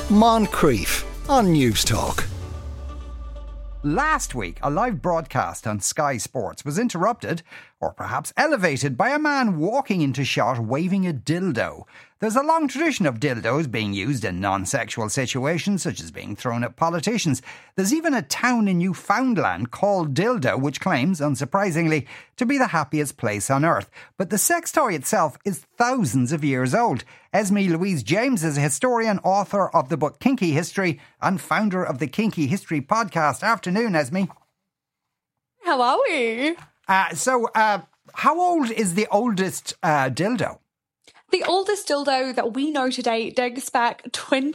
Moncrief on News Talk. Last week, a live broadcast on Sky Sports was interrupted, or perhaps elevated, by a man walking into shot waving a dildo. There's a long tradition of dildos being used in non-sexual situations, such as being thrown at politicians. There's even a town in Newfoundland called Dildo, which claims, unsurprisingly, to be the happiest place on earth. But the sex toy itself is thousands of years old. Esme Louise James is a historian, author of the book Kinky History, and founder of the Kinky History podcast. Afternoon, Esme. How are we? How old is the oldest dildo? The oldest dildo that we know to date dates back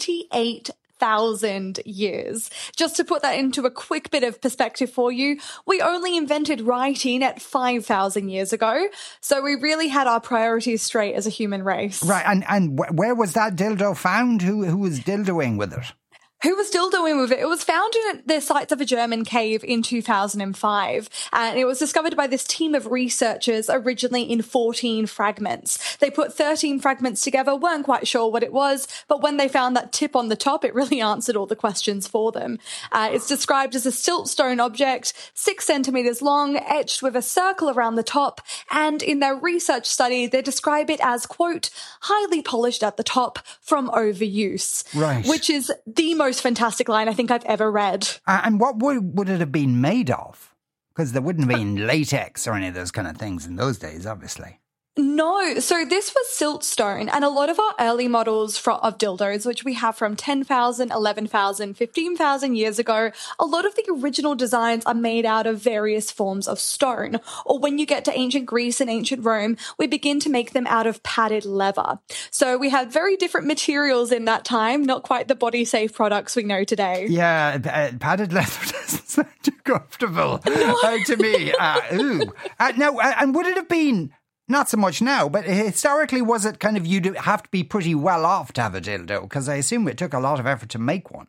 28,000 years. Just to put that into a quick bit of perspective for you, we only invented writing at 5,000 years ago. So we really had our priorities straight as a human race. Right, and where was that dildo found? Who was dildoing with it? Who was dildoing with it? It was found in the sites of a German cave in 2005. And it was discovered by this team of researchers originally in 14 fragments. They put 13 fragments together, weren't quite sure what it was, but when they found that tip on the top, it really answered all the questions for them. It's described as a siltstone object, 6 centimeters long, etched with a circle around the top. And in their research study, they describe it as, quote, highly polished at the top from overuse. Right. Which is the most fantastic line I think I've ever read. And what would it have been made of? Because there wouldn't have been latex or any of those kind of things in those days, obviously. No, so this was siltstone, and a lot of our early models of dildos, which we have from 10,000, 11,000, 15,000 years ago, a lot of the original designs are made out of various forms of stone. Or when you get to ancient Greece and ancient Rome, we begin to make them out of padded leather. So we had very different materials in that time, not quite the body-safe products we know today. Yeah, padded leather doesn't sound too comfortable to me. Now, and would it have been... Not so much now, but historically, was it kind of you'd have to be pretty well off to have a dildo? Because I assume it took a lot of effort to make one.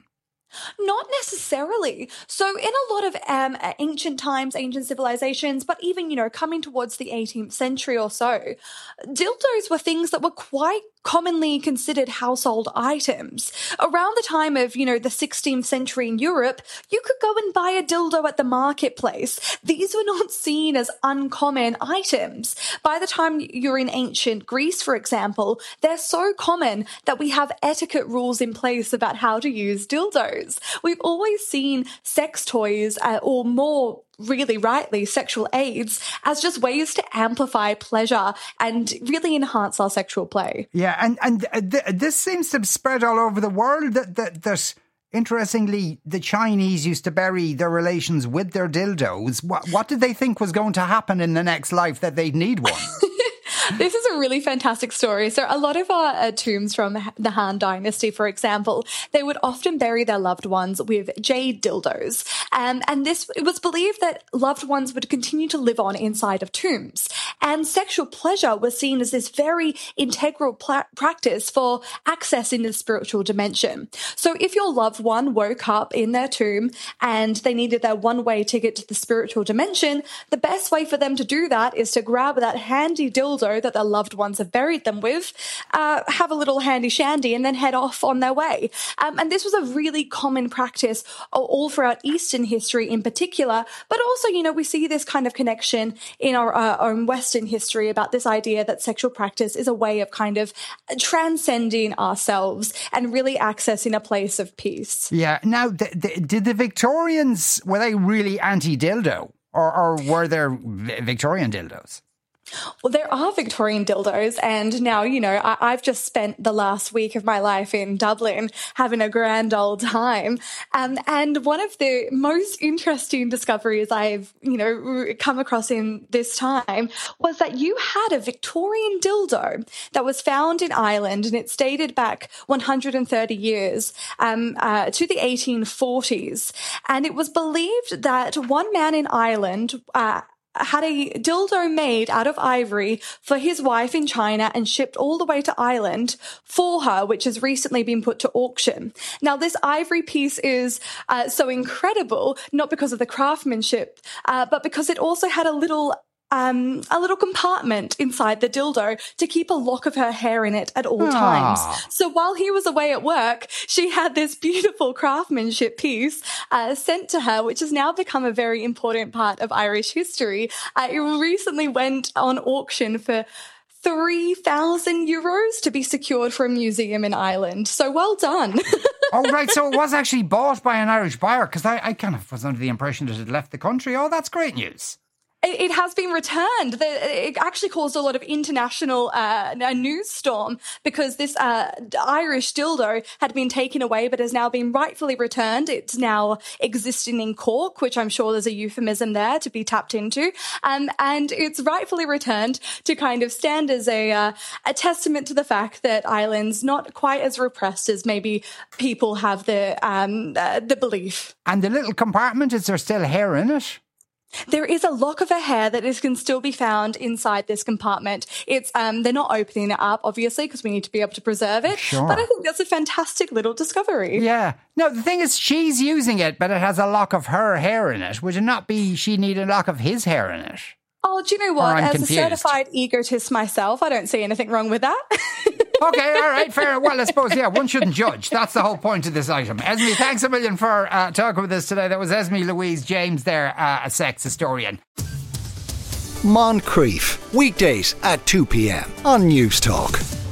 Not necessarily. So in a lot of ancient times, ancient civilizations, but even, coming towards the 18th century or so, dildos were things that were quite commonly considered household items. Around the time of, the 16th century in Europe, you could go and buy a dildo at the marketplace. These were not seen as uncommon items. By the time you're in ancient Greece, for example, they're so common that we have etiquette rules in place about how to use dildos. We've always seen sex toys, or more really rightly, sexual aids, as just ways to amplify pleasure and really enhance our sexual play. Yeah, and this seems to have spread all over the world. That interestingly, the Chinese used to bury their relations with their dildos. What did they think was going to happen in the next life that they'd need one? This is a really fantastic story. So a lot of our tombs from the Han Dynasty, for example, they would often bury their loved ones with jade dildos. And it was believed that loved ones would continue to live on inside of tombs. And sexual pleasure was seen as this very integral practice for accessing the spiritual dimension. So if your loved one woke up in their tomb and they needed their one-way ticket to the spiritual dimension, the best way for them to do that is to grab that handy dildo that their loved ones have buried them with, have a little handy shandy, and then head off on their way. And this was a really common practice all throughout Eastern history in particular, but also, we see this kind of connection in our own Western history about this idea that sexual practice is a way of kind of transcending ourselves and really accessing a place of peace. Yeah. Now, did the Victorians, were they really anti-dildo? Or were there Victorian dildos? Well, there are Victorian dildos, and now, I've just spent the last week of my life in Dublin having a grand old time. And one of the most interesting discoveries I've, come across in this time was that you had a Victorian dildo that was found in Ireland, and it's dated back 130 years to the 1840s. And it was believed that one man in Ireland had a dildo made out of ivory for his wife in China and shipped all the way to Ireland for her, which has recently been put to auction. Now, this ivory piece is so incredible, not because of the craftsmanship, but because it also had a little a little compartment inside the dildo to keep a lock of her hair in it at all times. So while he was away at work, she had this beautiful craftsmanship piece sent to her, which has now become a very important part of Irish history. It recently went on auction for €3,000 to be secured for a museum in Ireland. So well done. Oh, right. So it was actually bought by an Irish buyer, because I kind of was under the impression that it left the country. Oh, that's great news. It has been returned. It actually caused a lot of international news storm because this Irish dildo had been taken away but has now been rightfully returned. It's now existing in Cork, which I'm sure there's a euphemism there to be tapped into. And it's rightfully returned to kind of stand as a testament to the fact that Ireland's not quite as repressed as maybe people have the belief. And the little compartment, is there still hair in it? There is a lock of her hair that can still be found inside this compartment. It's they're not opening it up, obviously, because we need to be able to preserve it. Sure. But I think that's a fantastic little discovery. Yeah. No, the thing is, she's using it, but it has a lock of her hair in it. Would it not be she need a lock of his hair in it? Oh, do you know what? I'm As confused. a certified egotist myself, I don't see anything wrong with that. Okay, all right, fair. Well, I suppose, yeah, one shouldn't judge. That's the whole point of this item. Esme, thanks a million for talking with us today. That was Esme Louise James there, a sex historian. Moncrief, weekdays at 2 p.m. on News Talk.